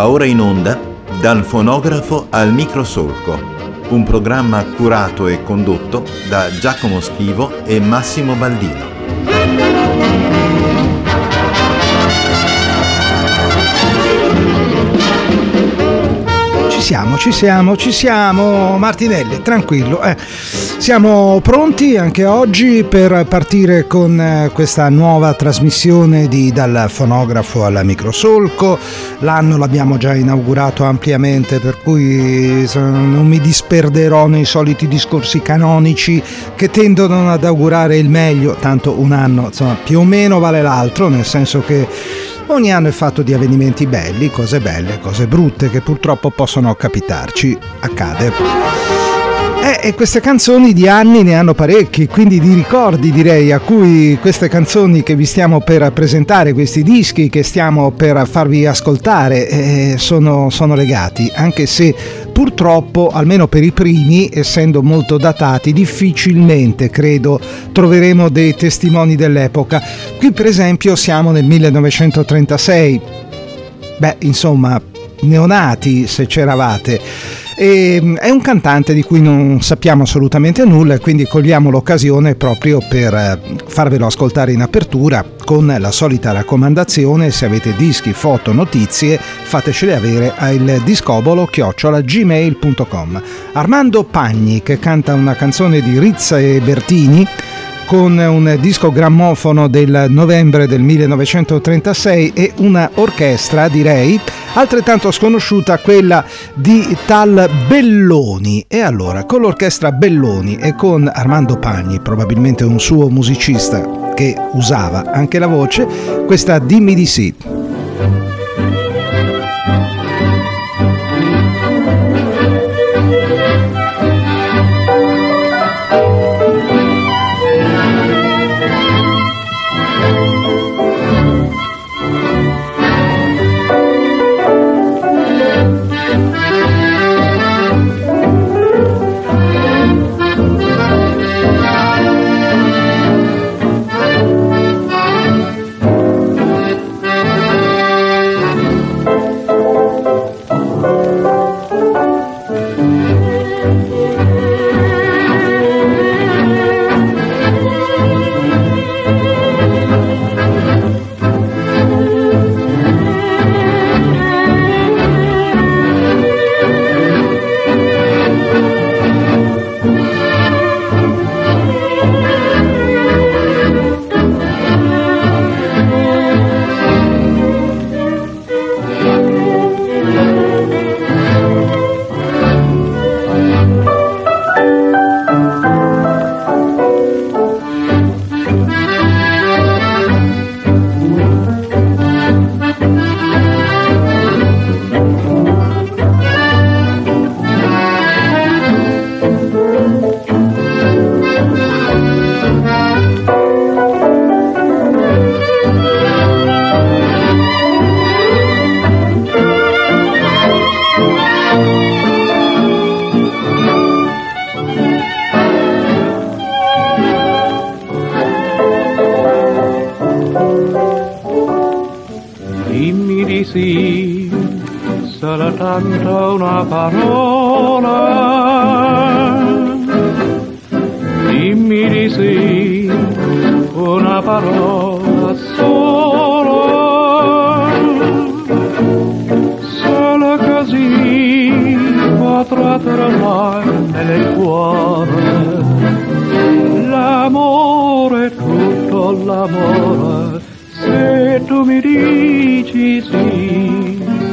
Va ora in onda Dal fonografo al microsolco, un programma curato e condotto da Giacomo Schivo e Massimo Baldino. Ci siamo, Martinelli, tranquillo. Siamo pronti anche oggi per partire con questa nuova trasmissione di Dal fonografo al microsolco. L'anno l'abbiamo già inaugurato ampiamente, per cui non mi disperderò nei soliti discorsi canonici che tendono ad augurare il meglio, tanto un anno insomma più o meno vale l'altro, nel senso che ogni anno è fatto di avvenimenti belli, cose brutte che purtroppo possono capitarci, accade. E queste canzoni di anni ne hanno parecchi, quindi di ricordi direi, a cui queste canzoni che vi stiamo per presentare, questi dischi che stiamo per farvi ascoltare, sono legati, anche se purtroppo, almeno per i primi, essendo molto datati, difficilmente credo troveremo dei testimoni dell'epoca. Qui per esempio siamo nel 1936, insomma neonati se c'eravate. E è un cantante di cui non sappiamo assolutamente nulla, e quindi cogliamo l'occasione proprio per farvelo ascoltare in apertura con la solita raccomandazione: se avete dischi, foto, notizie, fatecele avere al discobolo@gmail.com. Armando Pagni, che canta una canzone di Rizza e Bertini con un disco grammofono del novembre del 1936 e una orchestra, direi, altrettanto sconosciuta, quella di tal Belloni. E allora, con l'orchestra Belloni e con Armando Pagni, probabilmente un suo musicista che usava anche la voce, questa Dimmi di sì. Soltanto una parola, dimmi di sì, una parola sola, solo così potrò trovare nel cuore l'amore, tutto l'amore, se tu mi dici sì.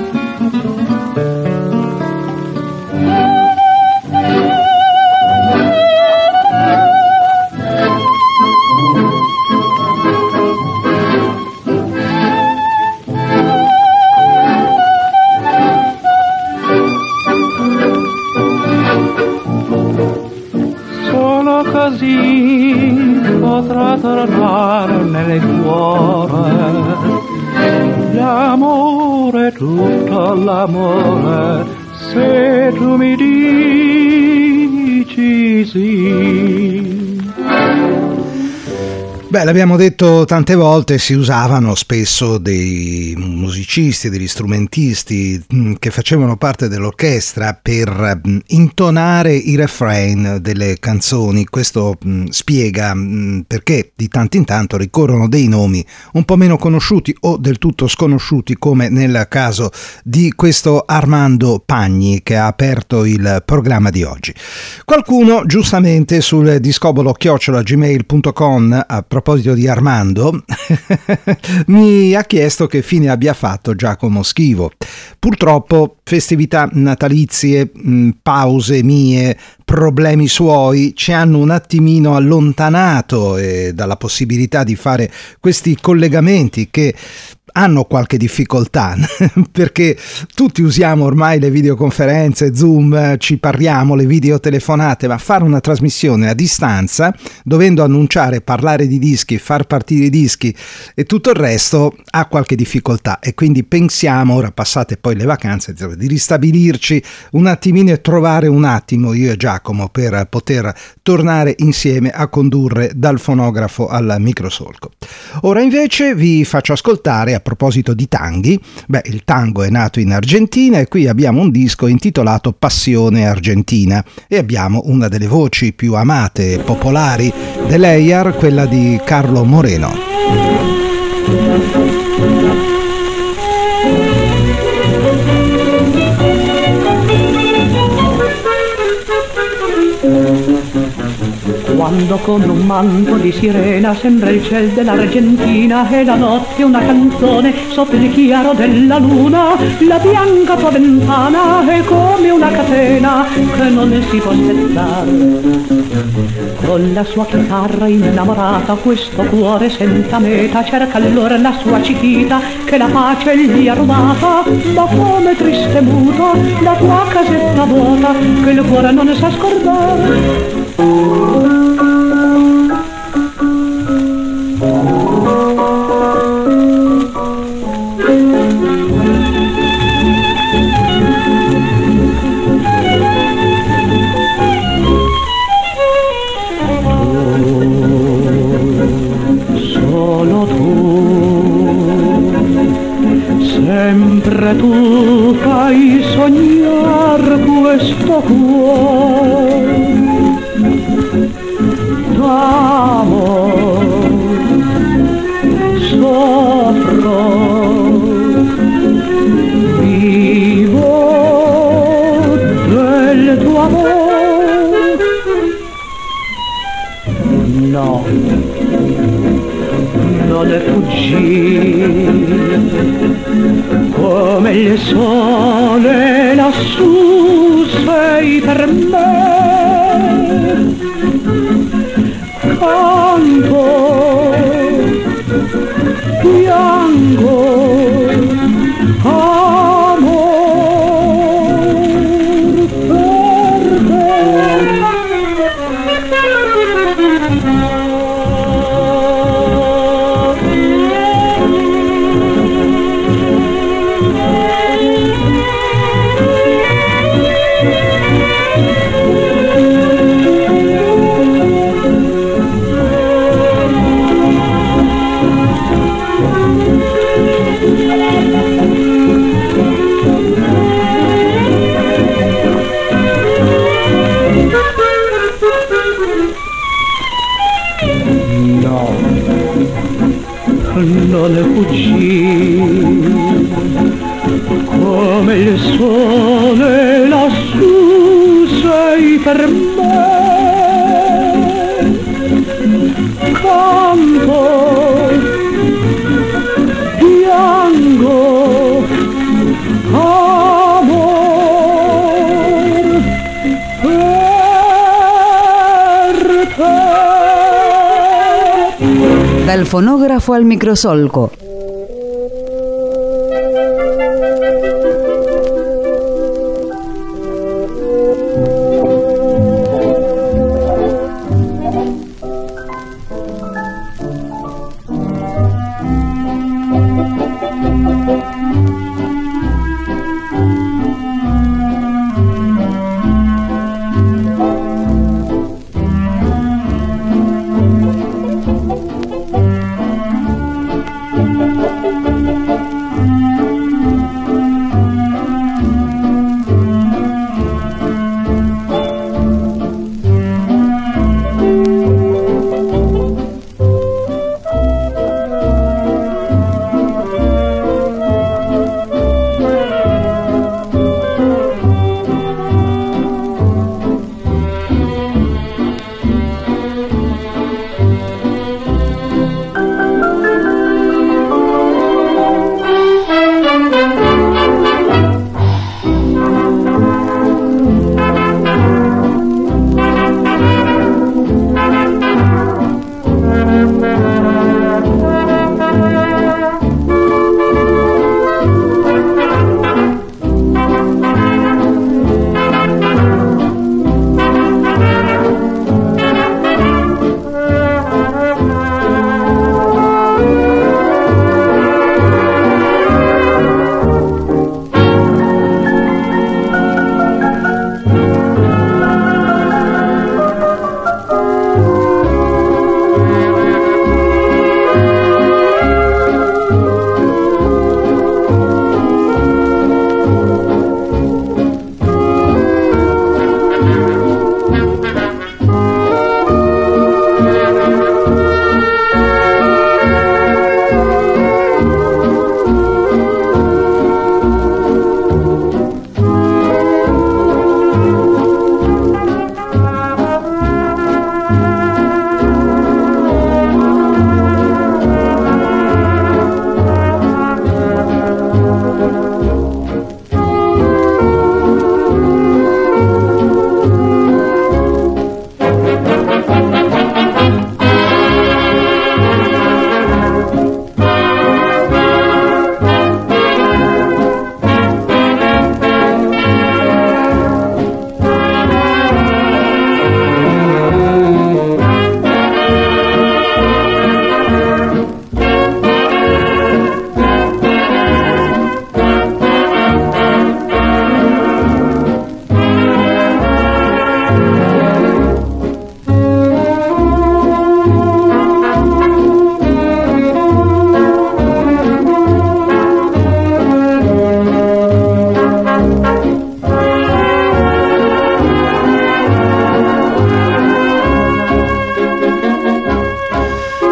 Solo così potrà tornare nel cuore l'amore, tutto l'amore, se tu mi dici sì. Beh, l'abbiamo detto tante volte, si usavano spesso dei musicisti, degli strumentisti che facevano parte dell'orchestra per intonare i refrain delle canzoni. Questo spiega perché di tanto in tanto ricorrono dei nomi un po' meno conosciuti o del tutto sconosciuti, come nel caso di questo Armando Pagni che ha aperto il programma di oggi. Qualcuno giustamente sul discobolo@gmail.com, a proposito di Armando, mi ha chiesto che fine abbia fatto Giacomo Schivo. Purtroppo festività natalizie, pause mie, problemi suoi ci hanno un attimino allontanato dalla possibilità di fare questi collegamenti che hanno qualche difficoltà perché tutti usiamo ormai le videoconferenze, Zoom, ci parliamo, le videotelefonate, ma fare una trasmissione a distanza, dovendo annunciare, parlare di dischi, far partire i dischi e tutto il resto, ha qualche difficoltà, e quindi pensiamo, ora passate poi le vacanze, di ristabilirci un attimino e trovare un attimo, io e Giacomo, per poter tornare insieme a condurre dal fonografo al microsolco. Ora invece vi faccio ascoltare, a proposito di tanghi, il tango è nato in Argentina e qui abbiamo un disco intitolato Passione Argentina e abbiamo una delle voci più amate e popolari dell'EIAR, quella di Carlo Moreno. Quando come un manto di sirena sembra il ciel dell'Argentina e la notte una canzone sotto il chiaro della luna, la bianca tua ventana è come una catena che non si può spezzare. Con la sua chitarra innamorata questo cuore senza meta cerca allora la sua cichita che la pace gli ha rubata, ma come triste e muta la tua casetta vuota che il cuore non sa scordare. Sempre tu fai sognar questo cuore d'amor, soffro, vivo del tuo amore. No, non è fuggire come il sole lassù sei per me. Canto, piango, amor per te. Non è fuggire come il sole lassù sei per me. Canto, piango, amor per te. Dal fonografo al microsolco.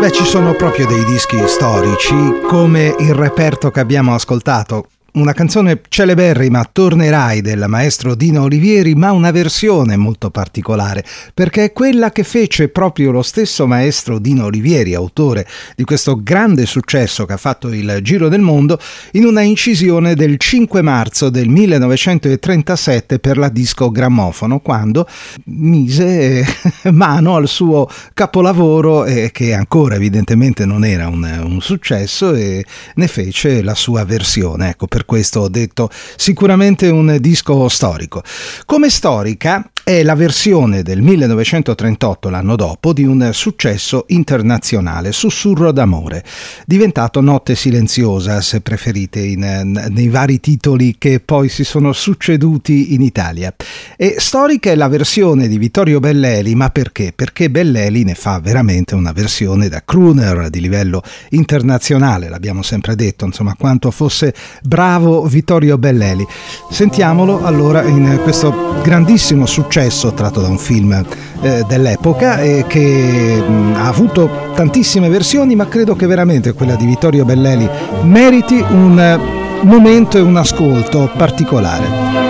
Beh, ci sono proprio dei dischi storici, come il reperto che abbiamo ascoltato. Una canzone celeberrima, Tornerai, del maestro Dino Olivieri, ma una versione molto particolare, perché è quella che fece proprio lo stesso maestro Dino Olivieri, autore di questo grande successo che ha fatto il giro del mondo, in una incisione del 5 marzo del 1937 per la disco Grammofono, quando mise mano al suo capolavoro, che ancora evidentemente non era un successo, e ne fece la sua versione. Ecco, per questo ho detto sicuramente un disco storico. Come storica è la versione del 1938, l'anno dopo, di un successo internazionale, Sussurro d'amore, diventato Notte silenziosa, se preferite, nei vari titoli che poi si sono succeduti in Italia. E storica è la versione di Vittorio Belleli, ma perché? Perché Belleli ne fa veramente una versione da crooner di livello internazionale, l'abbiamo sempre detto, insomma, quanto fosse bravo Vittorio Belleli. Sentiamolo allora in questo grandissimo successo tratto da un film dell'epoca, che ha avuto tantissime versioni, ma credo che veramente quella di Vittorio Belleli meriti un momento e un ascolto particolare.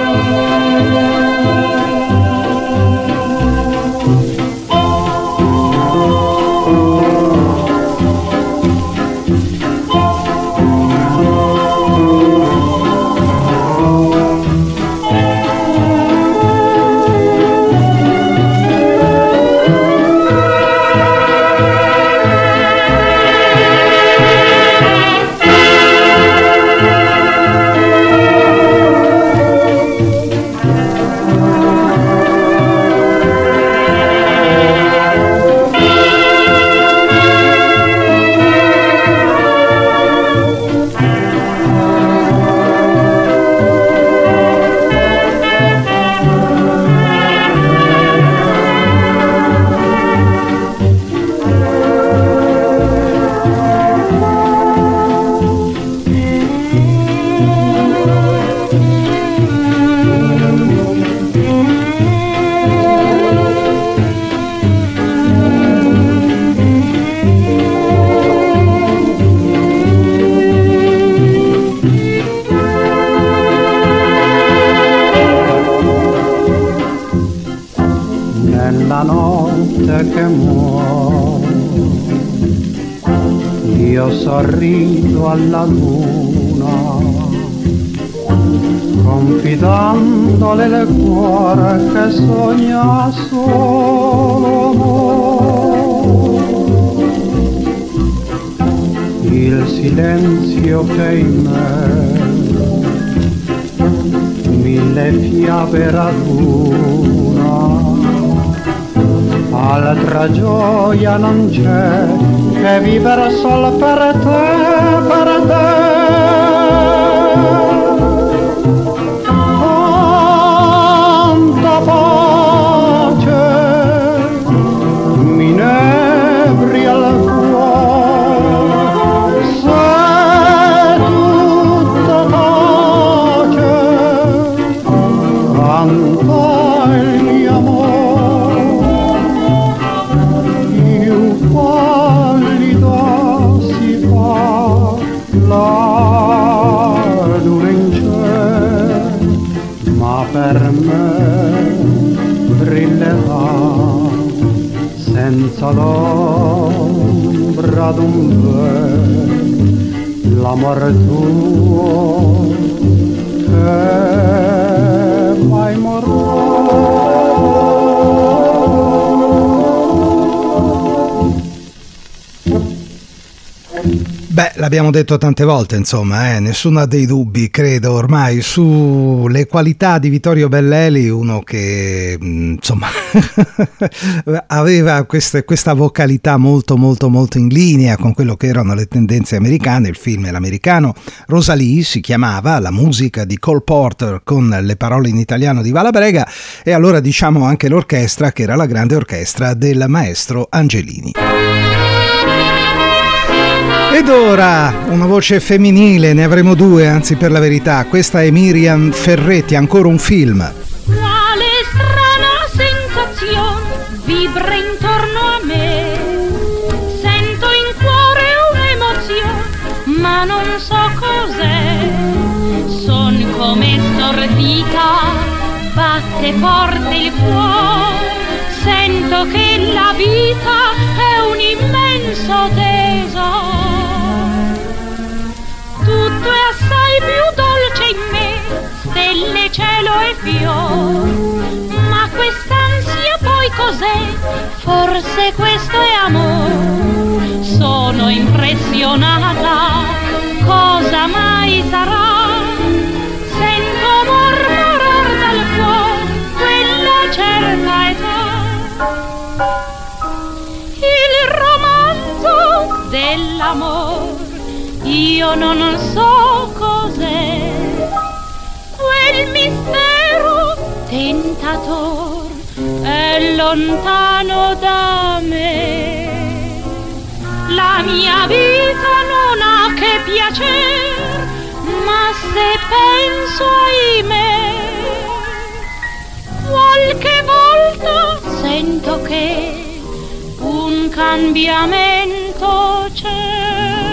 Nella notte che muore io sorrido alla luna, confidandole il cuore che sogna solo amore. Il silenzio che in me mille fiabe raduna, altra gioia non c'è che vivere solo per te, per te. Tanta pace mi inebria il cuore, se tutto tace, canta il mio amore. La luna in cielo, ma per me brillerà senza l'ombra d'un velo, l'amore tuo che mai morrà. Beh, l'abbiamo detto tante volte, insomma, nessuno ha dei dubbi, credo, ormai, sulle qualità di Vittorio Belleli, uno che, insomma, aveva questa vocalità molto, molto, molto in linea con quello che erano le tendenze americane. Il film è l'americano, Rosalie si chiamava, la musica di Cole Porter con le parole in italiano di Valabrega, e allora diciamo anche l'orchestra, che era la grande orchestra del maestro Angelini. Ed ora una voce femminile, ne avremo due, anzi per la verità, questa è Miriam Ferretti, ancora un film. Quale strana sensazione vibra intorno a me, sento in stordita, batte forte il cuore, sento che la vita è un immenso tesoro. Tutto è assai più dolce in me, stelle, cielo e fior. Ma quest'ansia poi cos'è? Forse questo è amore. Sono impressionata, cosa mai sarà? Sento mormorar dal cuore quella certa età. Il romanzo dell'amore io non so cos'è, quel mistero tentator è lontano da me. La mia vita non ha che piacere, ma se penso ahimè, qualche volta sento che un cambiamento c'è.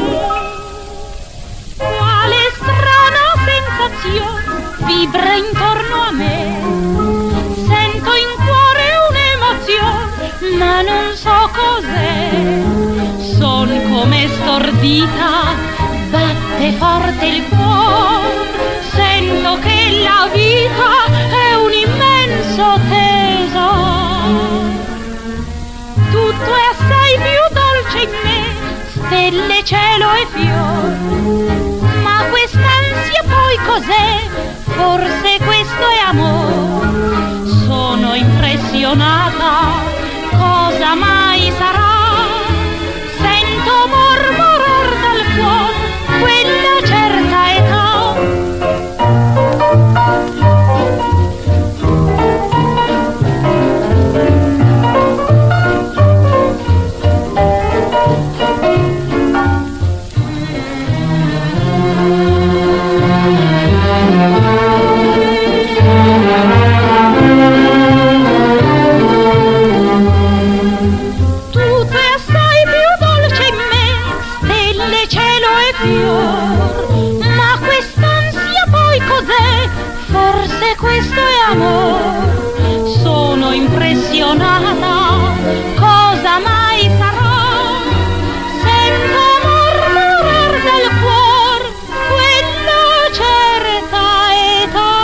Quale strana sensazione vibra intorno a me, sento in cuore un'emozione, ma non so cos'è. Son come stordita, batte forte il cuore, sento che la vita è un immenso tesoro. Tutto è assai più dolce in me, stelle, cielo e fior. Ma quest'ansia poi cos'è? Forse questo è amore. Sono impressionata, cosa mai sarà? Sento mormorar dal cuore quella certa età. Ma quest'ansia poi cos'è? Forse questo è amore. Sono impressionata, cosa mai sarà? Sento mormorar dal cuore quella certa età.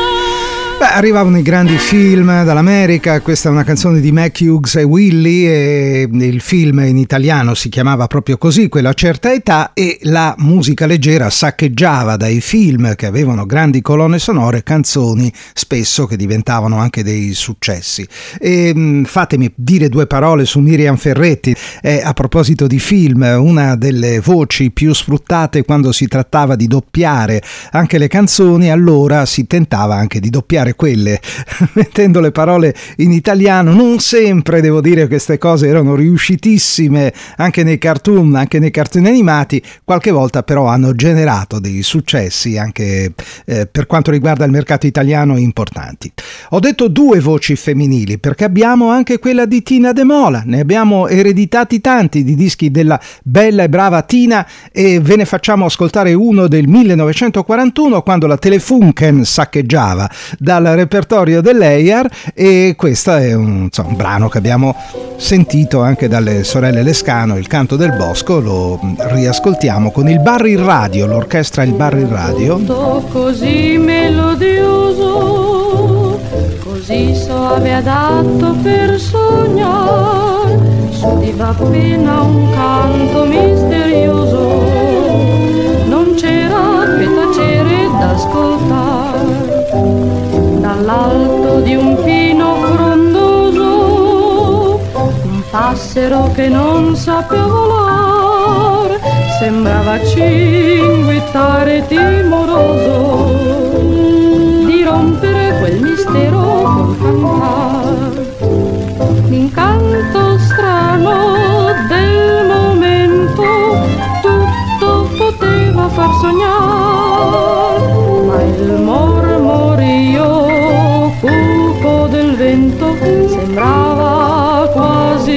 Beh, arrivavano i grandi film dall'America. Questa è una canzone di Mac Hughes e Willie, e il film in italiano si chiamava proprio così, Quella certa età, e la musica leggera saccheggiava dai film che avevano grandi colonne sonore canzoni spesso che diventavano anche dei successi. E fatemi dire due parole su Miriam Ferretti. A proposito di film, una delle voci più sfruttate quando si trattava di doppiare anche le canzoni, allora si tentava anche di doppiare quelle mettendo le parole in italiano. Non sempre, devo dire, queste cose erano riuscitissime anche nei cartoon animati. Qualche volta però hanno generato dei successi anche per quanto riguarda il mercato italiano importanti. Ho detto due voci femminili perché abbiamo anche quella di Tina De Mola. Ne abbiamo ereditati tanti di dischi della bella e brava Tina, e ve ne facciamo ascoltare uno del 1941, quando la Telefunken saccheggiava dal repertorio dell'EIAR, e questo è un brano che abbiamo sentito anche dalle sorelle Lescano, Il canto del bosco. Lo riascoltiamo con il Barri Radio, l'orchestra Il Barri Radio. Così melodioso, così soave adatto per sognare, s'udiva appena un canto misterioso, non c'era che tacere d'ascoltare. Dall'alto di un pino frondoso, un passero che non sapeva volar, sembrava cinguettare timoroso di rompere quel mistero col cantar. L'incanto strano del momento tutto poteva far sognare, ma il mormorio cupo del vento sembrava quasi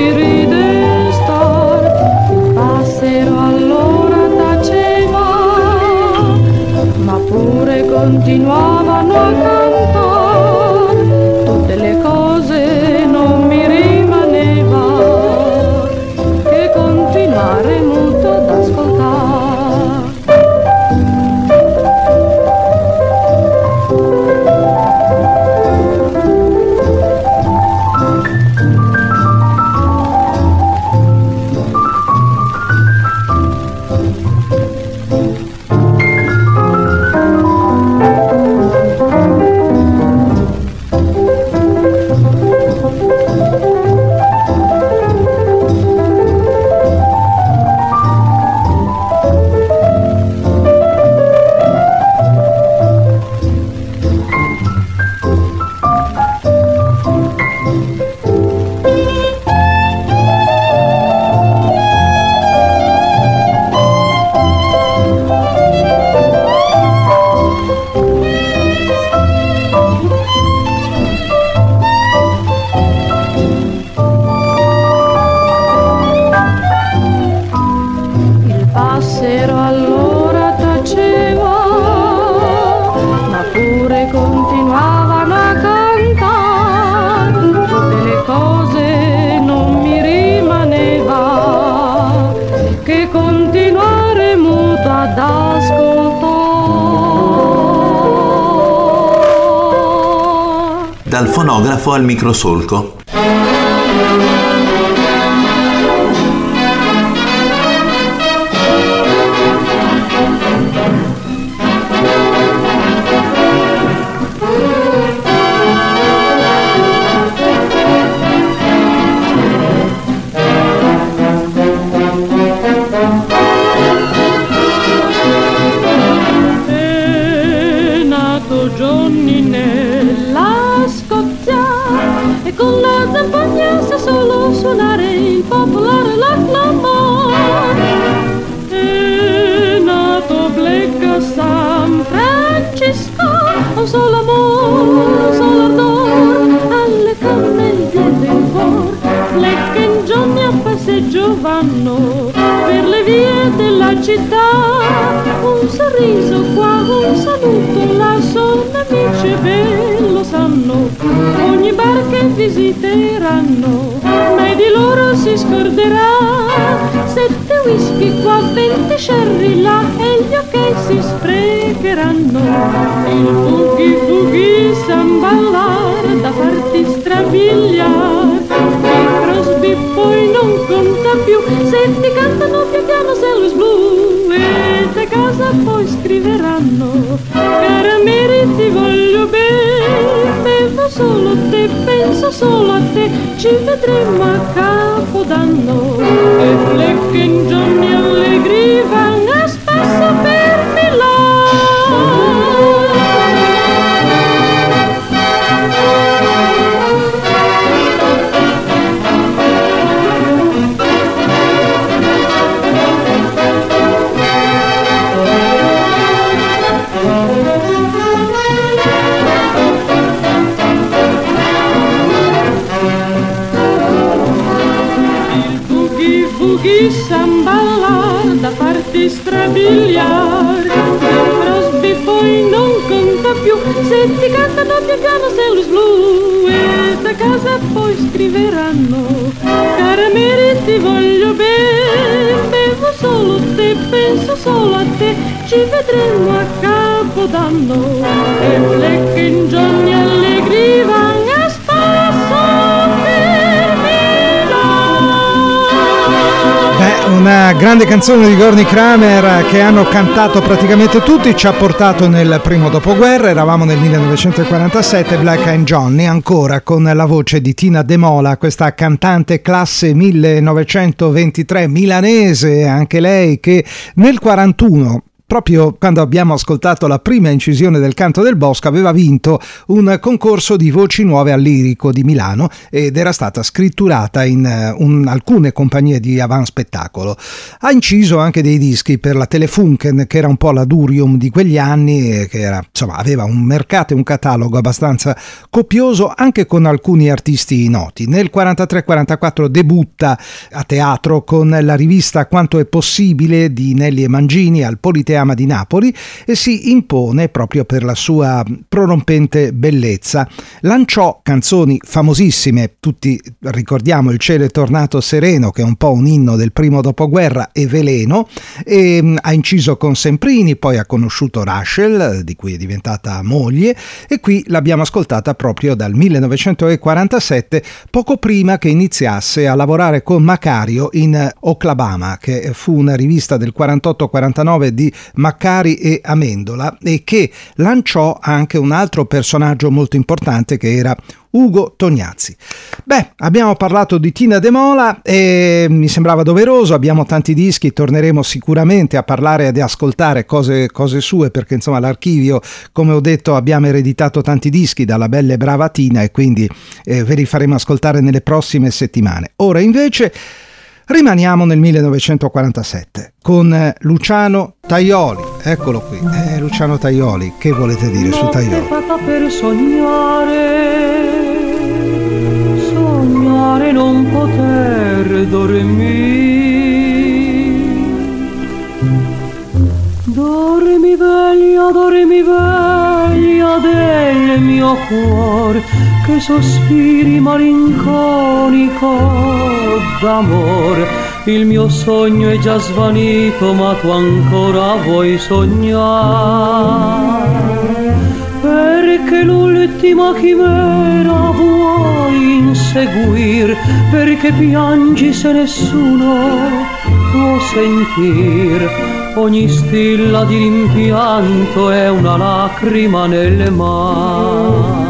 ridestar. Il passero allora taceva, ma pure continuava continuavano a cantare, tutte le cose non mi rimaneva che continuare muto ad ascoltare. Dal fonografo al microsolco. È nato Johnny nella Scozia e con la zampagna sa solo suonare il popolare l'acclamar. È nato Black a San Francisco, un solo amore, un solo ardor, alle canne viene il cor. Black e Johnny a passeggio vanno per le vie della città, un sorriso qua, un saluto là, sono amici e lo sanno, ogni bar che visiteranno mai di loro si scorderà. 7 whisky qua, 20 sherry là e gli ok si sprecheranno. Il boogie boogie sa ballare da farti strabiliar, il Crosby poi non conta più, se ti cantano piano se lo blu, e da casa poi scriveranno: cara Mary ti voglio bene, bevo solo te, penso solo a te, ci vedremo a Capodanno. E Black e Johnny allegri vanno a spasso per Milano. Boogie sa ballar da farti strabiliar, il Crosby poi non conta più, se ti cantano piano se lo blu, e da casa poi scriveranno: cara Mary ti voglio bene, bevo solo te, penso solo a te, ci vedremo a Capodanno. E Black e Johnny allegri vanno a spasso per Milano. Una grande canzone di Gorny Kramer che hanno cantato praticamente tutti, ci ha portato nel primo dopoguerra, eravamo nel 1947, Black and Johnny, ancora con la voce di Tina De Mola, questa cantante classe 1923 milanese, anche lei, che nel 41, proprio quando abbiamo ascoltato la prima incisione del Canto del Bosco, aveva vinto un concorso di voci nuove al Lirico di Milano ed era stata scritturata in alcune compagnie di avant spettacolo. Ha inciso anche dei dischi per la Telefunken, che era un po' la Durium di quegli anni, che era, insomma, aveva un mercato e un catalogo abbastanza copioso, anche con alcuni artisti noti. Nel 43-44 debutta a teatro con la rivista Quanto è possibile di Nelli e Mangini al Politeatro che ama di Napoli e si impone proprio per la sua prorompente bellezza. Lanciò canzoni famosissime, tutti ricordiamo Il cielo è tornato sereno, che è un po' un inno del primo dopoguerra, e Veleno, e ha inciso con Semprini, poi ha conosciuto Rachel, di cui è diventata moglie, e qui l'abbiamo ascoltata proprio dal 1947, poco prima che iniziasse a lavorare con Macario in Oklahoma, che fu una rivista del 48-49 di Maccari e Amendola, e che lanciò anche un altro personaggio molto importante che era Ugo Tognazzi. Beh, abbiamo parlato di Tina De Mola e mi sembrava doveroso, abbiamo tanti dischi, torneremo sicuramente a parlare e ad ascoltare cose sue, perché insomma l'archivio, come ho detto, abbiamo ereditato tanti dischi dalla bella e brava Tina, e quindi ve li faremo ascoltare nelle prossime settimane. Ora invece rimaniamo nel 1947 con Luciano Tajoli, eccolo qui, Luciano Tajoli, che volete dire su Tajoli? Per sognare non poter dormire, dormi veglia del mio cuore, che sospiri malinconico d'amore. Il mio sogno è già svanito, ma tu ancora vuoi sognare, perché l'ultima chimera vuoi inseguir, perché piangi se nessuno può sentir. Ogni stilla di rimpianto è una lacrima nelle mani.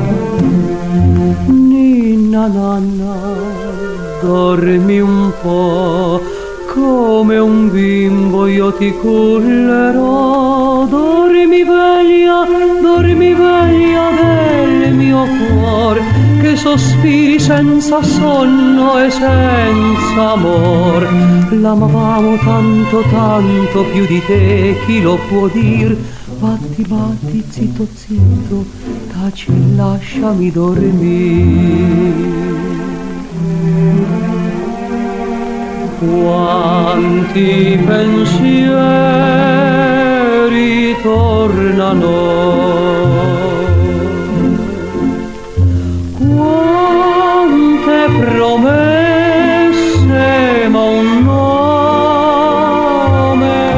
Ninna nanna, dormi un po', come un bimbo io ti cullerò. Dormi veglia del mio cuore, che sospiri senza sonno e senza amor. L'amavamo tanto, tanto più di te, chi lo può dir? Batti, batti, zitto, zitto, taci e lasciami dormire. Quanti pensieri tornano, quante promesse, ma un nome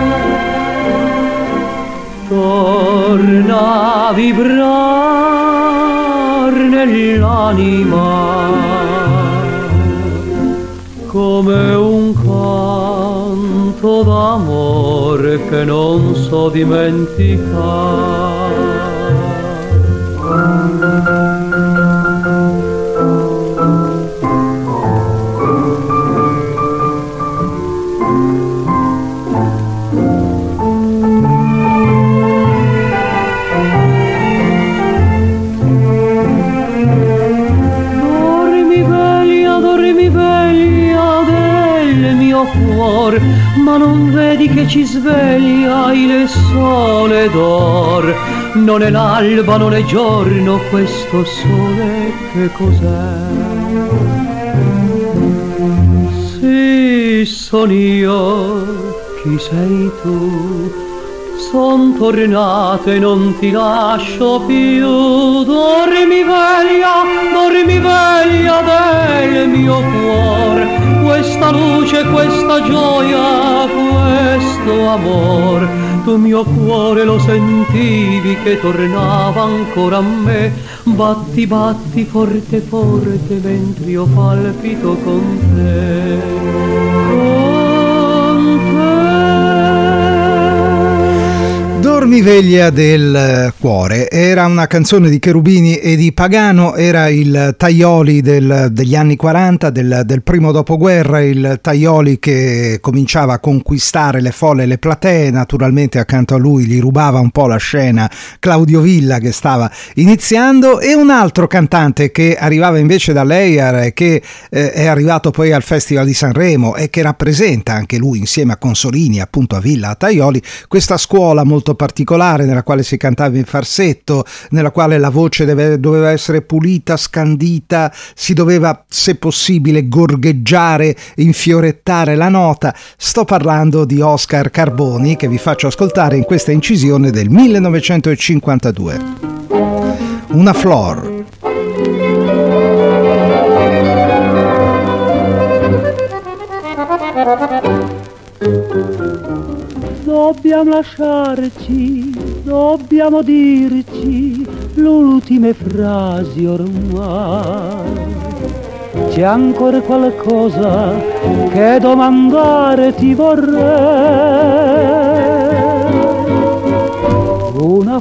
torna a vibrar nell'anima, come un canto d'amore che non so dimenticare. Cuore, ma non vedi che ci sveglia il sole d'or? Non è l'alba, non è giorno, questo sole che cos'è? Sì, son io, chi sei tu? Son tornato e non ti lascio più. Dormi veglia del mio cuore, questa luce, questa gioia, questo amor. Tu mio cuore lo sentivi che tornava ancora a me. Batti, batti forte, forte, mentre io palpito con te. Con te. Dormi veglia del cuore era una canzone di Cherubini e di Pagano, era il Tajoli degli anni 40, del primo dopoguerra, il Tajoli che cominciava a conquistare le folle e le platee. Naturalmente accanto a lui gli rubava un po' la scena Claudio Villa, che stava iniziando, e un altro cantante che arrivava invece dall'EIAR, che è arrivato poi al Festival di Sanremo e che rappresenta anche lui, insieme a Consolini, appunto a Villa, a Tajoli, questa scuola molto particolare particolare nella quale si cantava in falsetto, nella quale la voce doveva essere pulita, scandita, si doveva, se possibile, gorgheggiare, infiorettare la nota. Sto parlando di Oscar Carboni, che vi faccio ascoltare in questa incisione del 1952. Una flor. Dobbiamo lasciarci, dobbiamo dirci le ultime frasi ormai. C'è ancora qualcosa che domandare ti vorrei. Una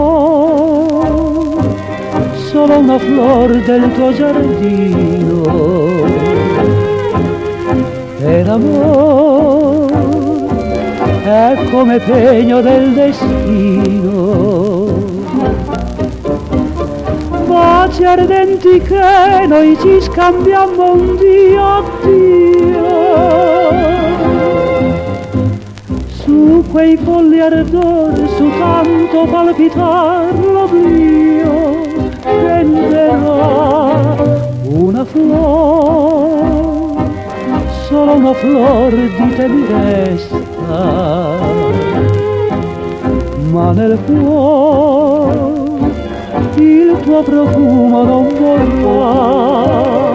flor, solo una flor del tuo giardino. E l'amore è come pegno del destino. Baci ardenti che noi ci scambiamo un Dio, Dio. Su quei folli ardori, su tanto palpitar l'oblio, prenderà una flor, solo una flor di te mi resta. Ma nel cuore il tuo profumo non vorrà.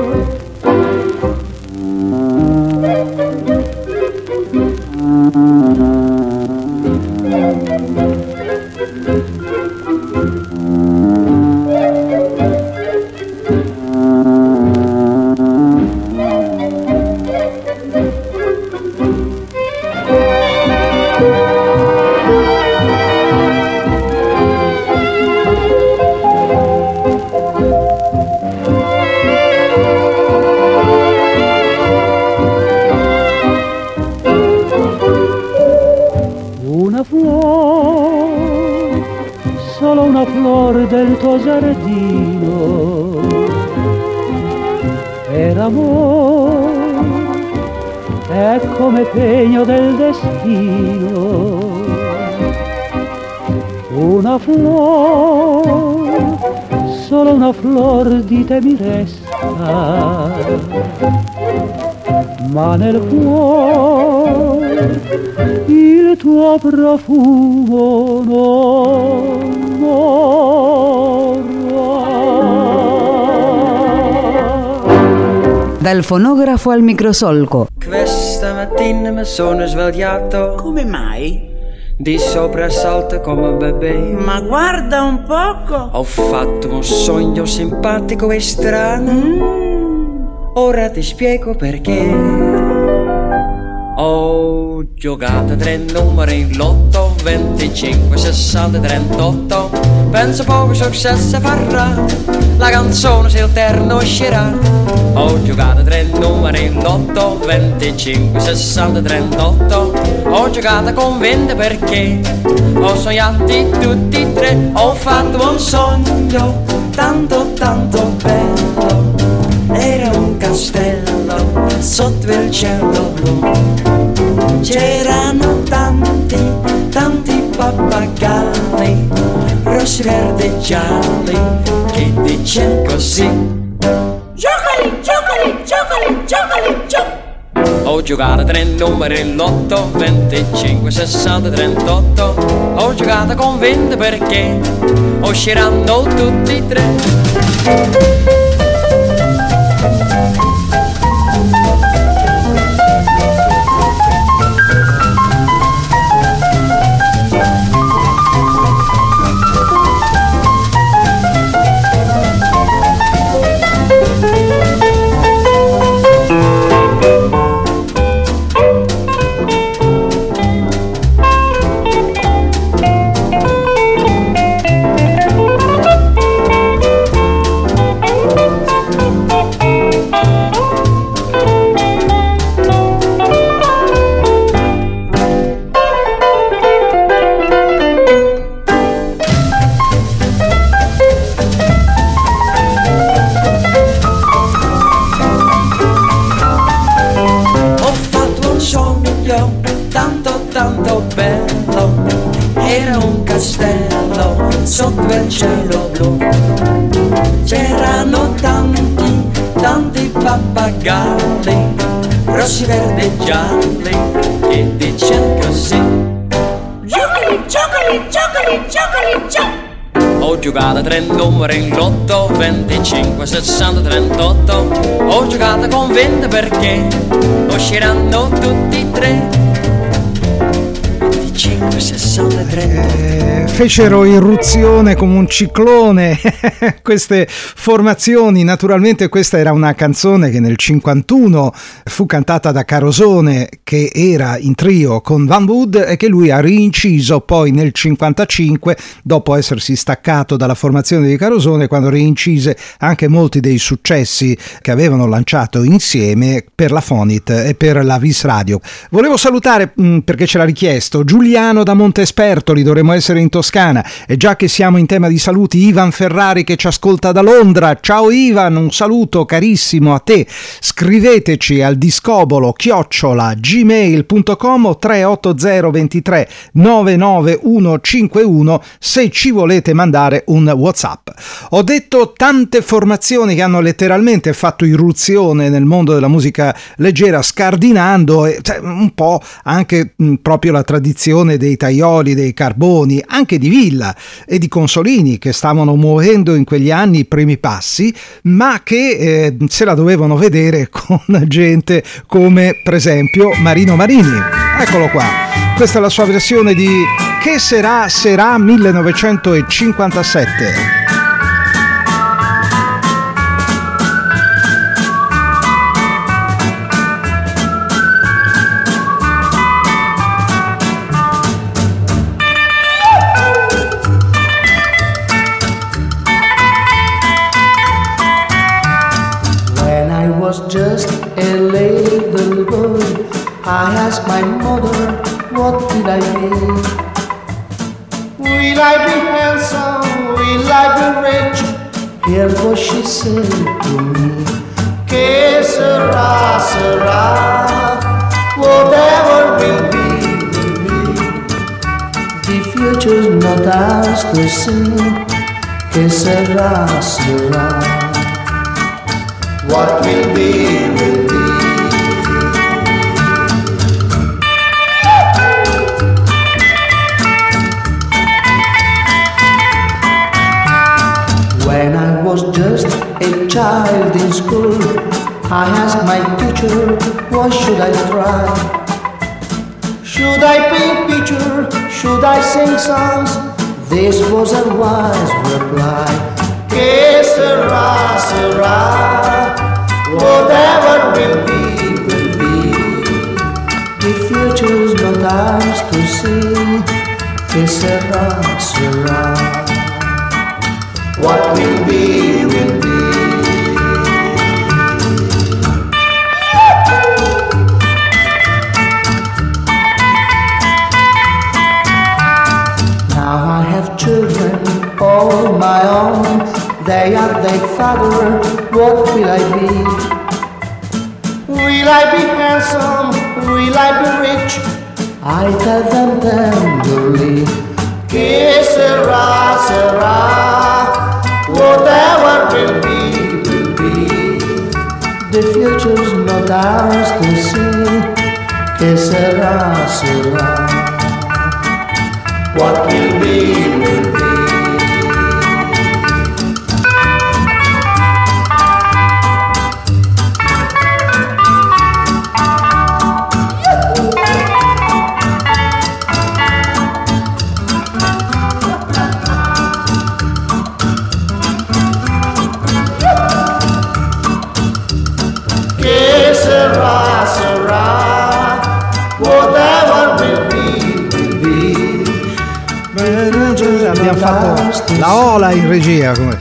Solo una flor del tuo giardino. E l'amore è come pegno del destino. Una flor, solo una flor di te mi resta. Ma nel cuore il tuo profumo non morrà. Dal fonografo al microsolco. Questa mattina mi sono svegliato. Come mai? Di soprassalto come un bebè. Ma guarda un poco. Ho fatto un sogno simpatico e strano. Ora ti spiego perché. Ho giocato 3 numeri in lotto, 25, 60, 38. Penso poco successo farà la canzone se il terno uscirà. Ho giocato 3 numeri in lotto, 25, 60, 38. Ho giocato convinto perché ho sognati tutti e 3. Ho fatto un sogno tanto tanto bello. Era un castello sotto il cielo blu. C'erano tanti, tanti pappagalli, rossi, verdi e gialli, che dice così: giocali, giocali, giocali, giocali, giocali. Ho giocato 3 numeri in lotto, 25, 60, 38. Ho giocato convinto perché usciranno tutti e 3. galli, rossi, verdi e gialli, che dicono così. Giocali, giocali, giocali, giocali, giocali. Ho giocato 3 numeri in lotto, 25, 60, 38. Ho giocato convinto perché usciranno tutti e 3. 25, 60, 38. Fecero irruzione come un ciclone queste formazioni. Naturalmente questa era una canzone che nel 51 fu cantata da Carosone, che era in trio con Van Wood, e che lui ha rinciso poi nel 55, dopo essersi staccato dalla formazione di Carosone, quando rincise anche molti dei successi che avevano lanciato insieme per la Fonit e per la Vis Radio. Volevo salutare, perché ce l'ha richiesto, Giuliano da Montespertoli, dovremmo essere in Toscana, e già che siamo in tema di saluti, Ivan Ferrari che ci ascolta da Londra. Ciao Ivan, un saluto carissimo a te. Scriveteci al discobolo@gmail.com o 380 23 99151 se ci volete mandare un WhatsApp. Ho detto tante formazioni che hanno letteralmente fatto irruzione nel mondo della musica leggera, scardinando un po' anche proprio la tradizione dei Taioli, dei Carboni, anche di Villa e di Consolini, che stavano muovendo in quegli anni i primi passi, ma che se la dovevano vedere con gente come per esempio Marino Marini. Eccolo qua, questa è la sua versione di Che sarà 1957. Just a little boy, I asked my mother, what will I be? Will I be handsome? Will I be rich? Here's what she said to me. Que sera, sera, whatever will be, will be. The future's not ours to see. Que sera, sera. What will be, will be. When I was just a child in school, I asked my teacher, what should I try? Should I paint picture? Should I sing songs? This was a wise reply. Que sera, sera, whatever will be, will be. The future's not ours to see. Que sera, sera, what will be, will be. Now I have children all my own. They are their father, what will I be? Will I be handsome? Will I be rich? I tell them tenderly, que sera, sera, whatever will be, will be. The future's not ours to see, que sera, sera, what will be, will be. Abbiamo fatto la ola in regia come.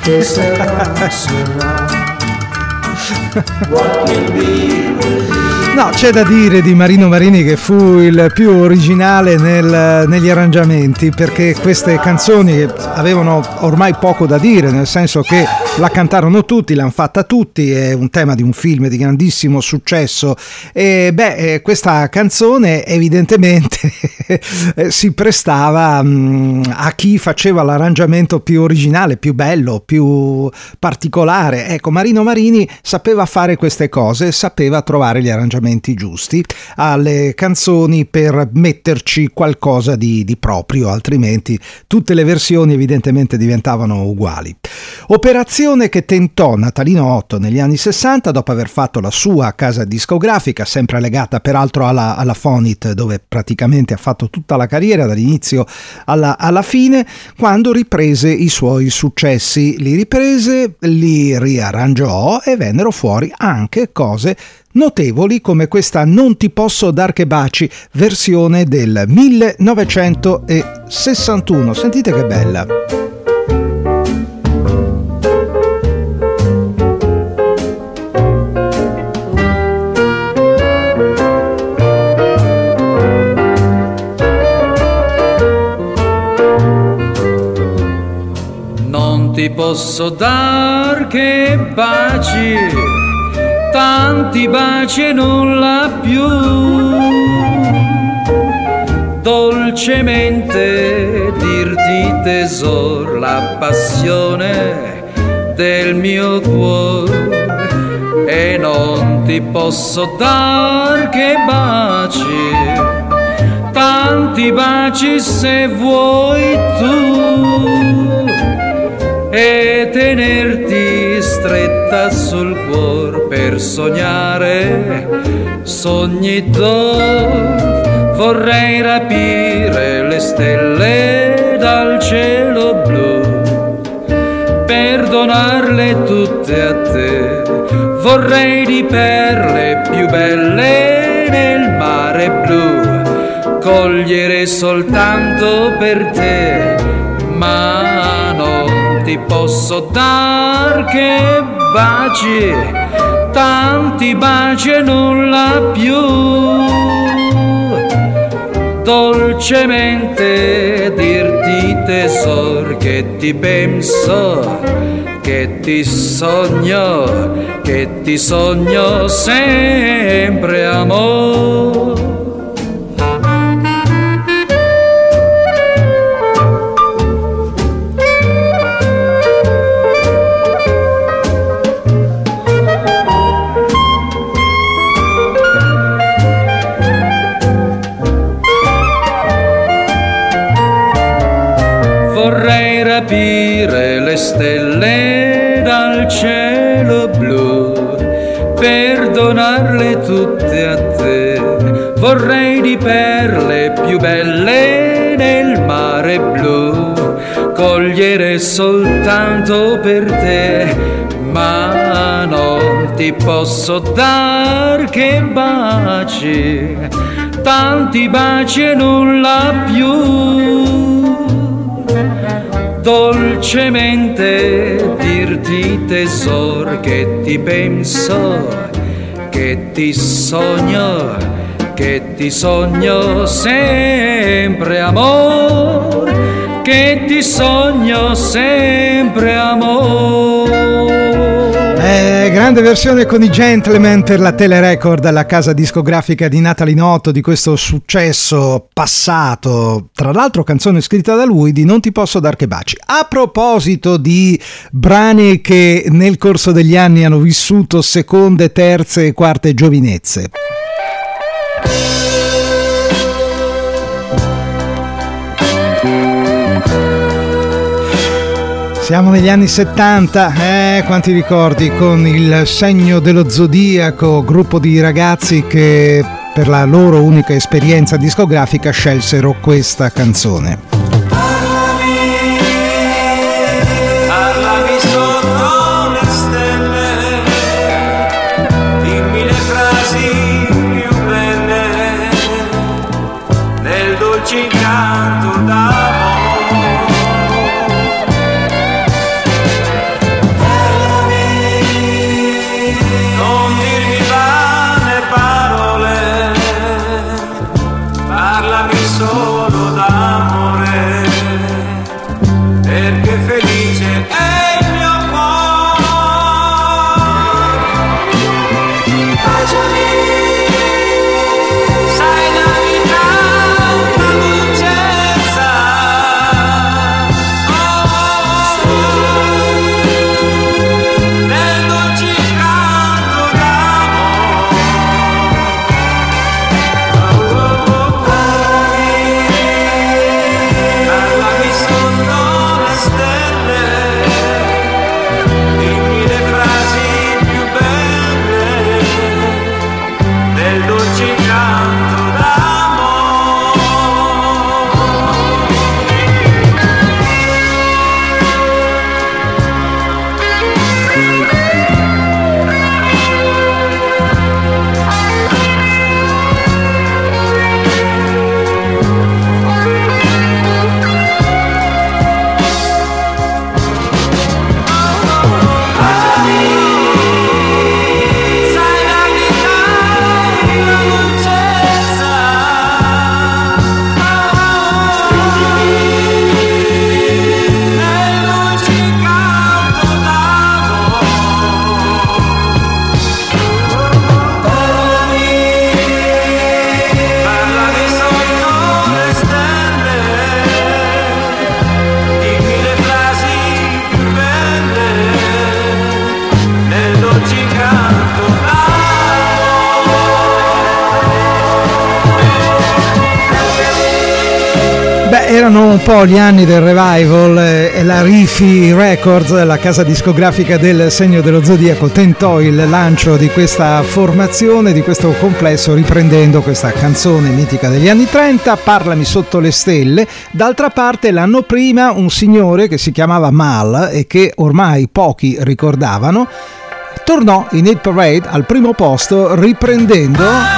No, c'è da dire di Marino Marini che fu il più originale negli arrangiamenti, perché queste canzoni avevano ormai poco da dire, nel senso che La cantarono tutti, l'hanno fatta tutti, è un tema di un film di grandissimo successo e questa canzone evidentemente si prestava a chi faceva l'arrangiamento più originale, più bello, più particolare. Ecco, Marino Marini sapeva fare queste cose, sapeva trovare gli arrangiamenti giusti alle canzoni per metterci qualcosa di proprio, altrimenti tutte le versioni evidentemente diventavano uguali. Operazione che tentò Natalino Otto negli anni 60 dopo aver fatto la sua casa discografica, sempre legata peraltro alla Fonit, dove praticamente ha fatto tutta la carriera dall'inizio alla fine, quando riprese i suoi successi. Li riprese, li riarrangiò e vennero fuori anche cose notevoli come questa Non ti posso dar che baci, versione del 1961. Sentite che bella. Non ti posso dar che baci, tanti baci e nulla più, dolcemente dirti tesor la passione del mio cuore. E non ti posso dar che baci, tanti baci se vuoi tu, e tenerti stretta sul cuore per sognare sogni d'oro. Vorrei rapire le stelle dal cielo blu per donarle tutte a te. Vorrei di perle più belle nel mare blu cogliere soltanto per te, ma non ti posso dar che baci, tanti baci e nulla più, dolcemente dirti tesor che ti penso, che ti sogno sempre amor. Vorrei rapire le stelle dal cielo blu per donarle tutte a te. Vorrei di perle più belle nel mare blu cogliere soltanto per te, ma non ti posso dar che baci, tanti baci e nulla più, dolcemente dirti tesor che ti penso, che ti sogno sempre amor, che ti sogno sempre amor. Grande versione con i Gentlemen per la Telerecord, la casa discografica di Natalino Otto, di questo successo passato, tra l'altro canzone scritta da lui, di Non ti posso dar che baci. A proposito di brani che nel corso degli anni hanno vissuto seconde, terze e quarte giovinezze, siamo negli anni 70, quanti ricordi, con il Segno dello Zodiaco, gruppo di ragazzi che per la loro unica esperienza discografica scelsero questa canzone. Parlami sotto le stelle, dimmi le frasi più belle nel dolce incanto d'amore. Solo d'amore. Erano un po' gli anni del revival e la Rifi Records, la casa discografica del segno dello zodiaco, tentò il lancio di questa formazione, di questo complesso, riprendendo questa canzone mitica degli anni 30, Parlami sotto le stelle. D'altra parte l'anno prima un signore che si chiamava Mal e che ormai pochi ricordavano tornò in Hit Parade al primo posto riprendendo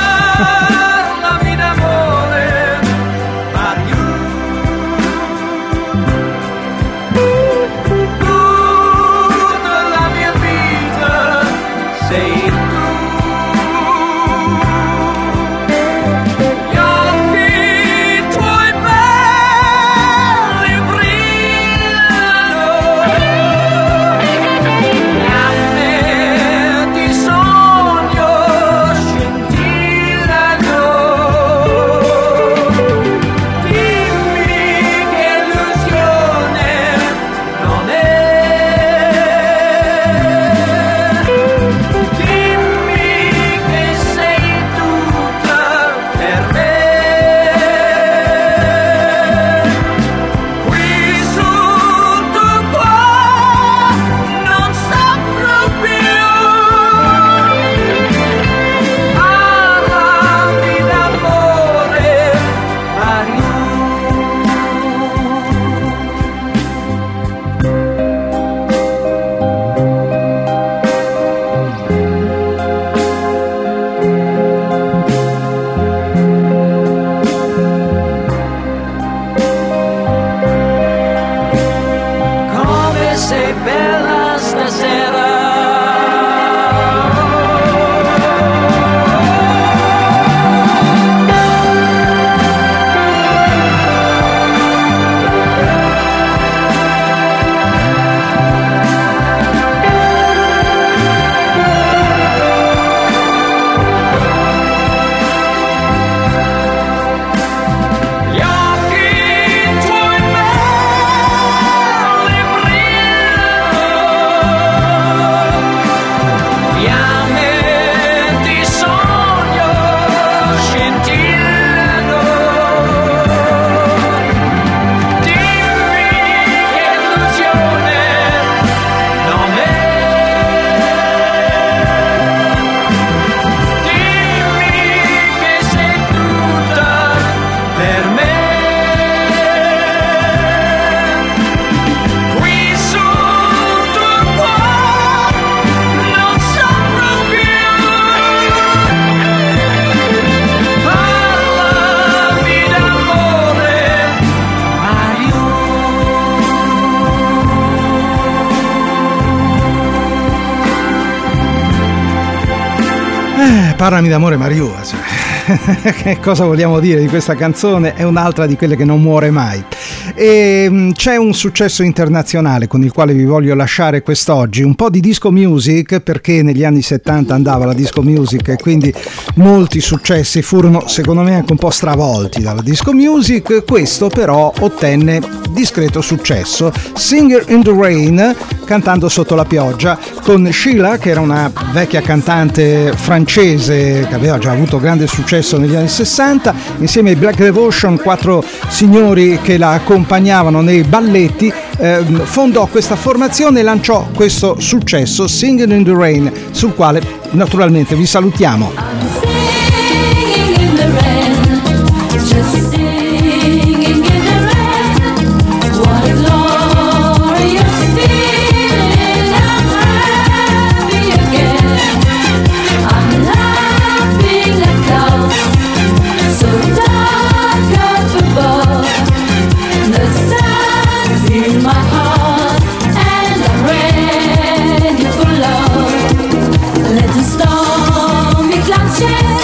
Parlami d'amore Mario, che cosa vogliamo dire di questa canzone? È un'altra di quelle che non muore mai. E c'è un successo internazionale con il quale vi voglio lasciare quest'oggi, un po' di disco music, perché negli anni 70 andava la disco music e quindi molti successi furono secondo me anche un po' stravolti dalla disco music. Questo però ottenne discreto successo, Singer in the Rain, cantando sotto la pioggia, con Sheila, che era una vecchia cantante francese che aveva già avuto grande successo negli anni 60, insieme ai Black Devotion, 4 signori che la accompagnavano nei balletti, fondò questa formazione e lanciò questo successo, Singing in the Rain, sul quale naturalmente vi salutiamo. Stormy clouds chase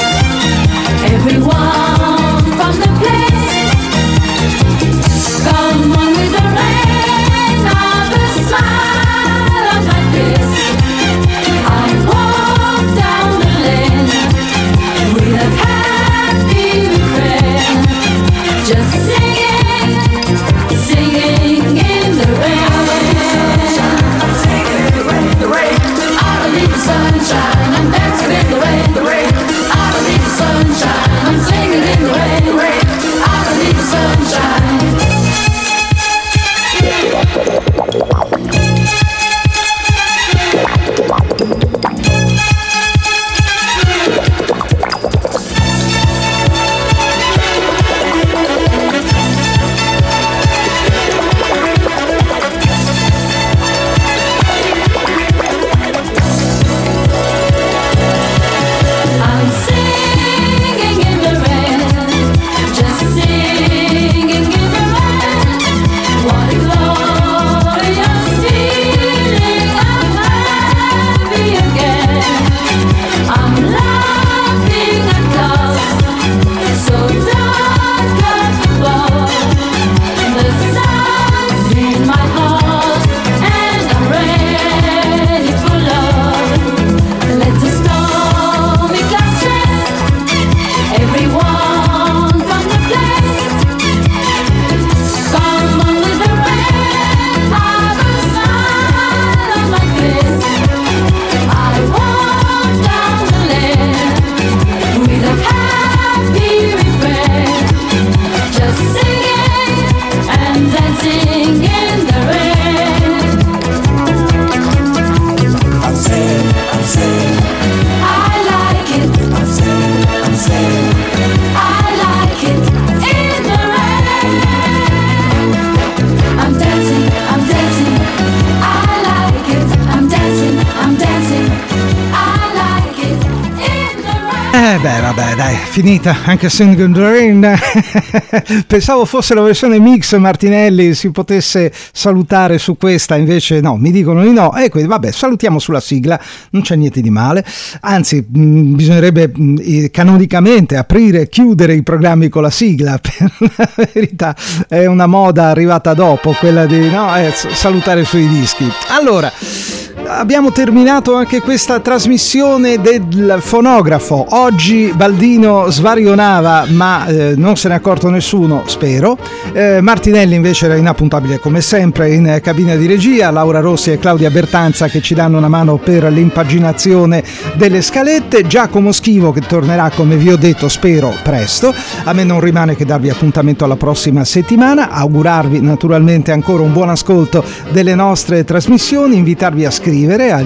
Vabbè, dai, finita anche Sing in the Rain. Pensavo fosse la versione mix Martinelli si potesse salutare su questa, invece no, mi dicono di no. E quindi vabbè, salutiamo sulla sigla, non c'è niente di male. Anzi, bisognerebbe canonicamente aprire e chiudere i programmi con la sigla. Per la verità è una moda arrivata dopo, quella di salutare sui dischi. Allora, abbiamo terminato anche questa trasmissione del fonografo. Oggi Baldino svarionava, ma non se ne è accorto nessuno, spero. Martinelli invece era inappuntabile come sempre in cabina di regia. Laura Rossi e Claudia Bertanza che ci danno una mano per l'impaginazione delle scalette. Giacomo Schivo che tornerà, come vi ho detto, spero presto. A me non rimane che darvi appuntamento alla prossima settimana, augurarvi naturalmente ancora un buon ascolto delle nostre trasmissioni, invitarvi a scrivere al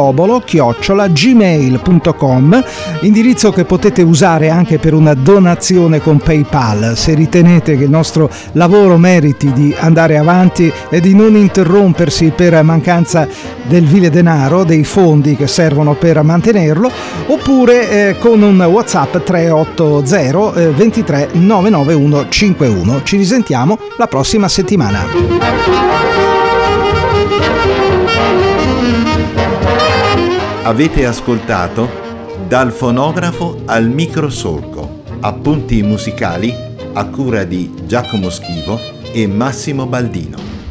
discobolo@gmail.com, indirizzo che potete usare anche per una donazione con PayPal se ritenete che il nostro lavoro meriti di andare avanti e di non interrompersi per mancanza del vile denaro, dei fondi che servono per mantenerlo, oppure con un WhatsApp 380 23 991 51. Ci risentiamo la prossima settimana. Avete ascoltato Dal fonografo al microsolco, appunti musicali a cura di Giacomo Schivo e Massimo Baldino.